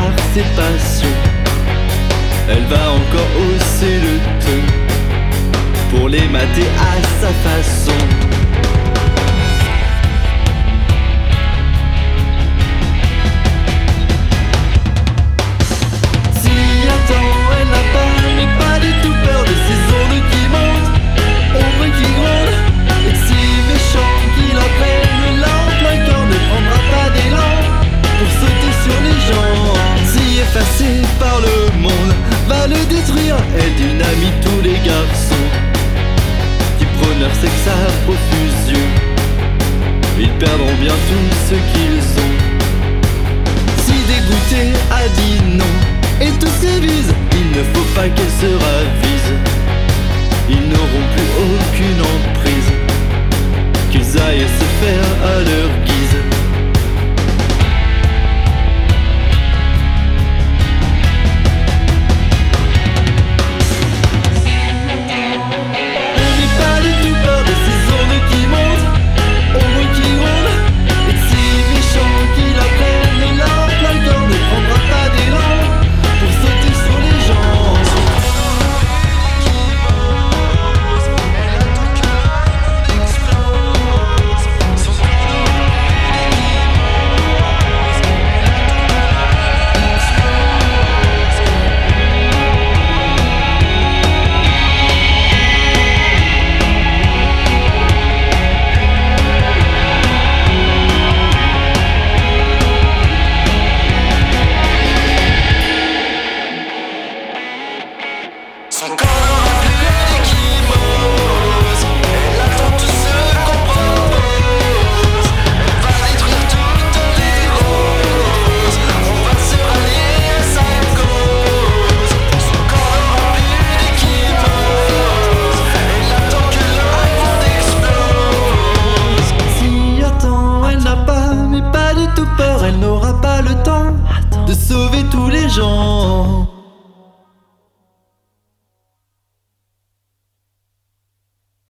par ses passions. Elle va encore hausser le ton pour les mater à sa façon. Par le monde, va le détruire. Elle dynamite tous les garçons qui prônent leur sexe à profusion. Ils perdront bien tout ce qu'ils ont. Si dégoûté a dit non et tous sévisent, il ne faut pas qu'elle se ravise. Ils n'auront plus aucune emprise, qu'ils aillent se faire à leur guise. Son corps n'aura plus d'échymose. Elle attend tout ce qu'on propose. Elle va détruire toutes les roses. On va se rallier à sa cause. Son corps n'aura plus d'échymose. Elle attend que le monde explose. Si attend, elle n'a pas, mais pas du tout peur. Elle n'aura pas le temps de sauver tous les gens.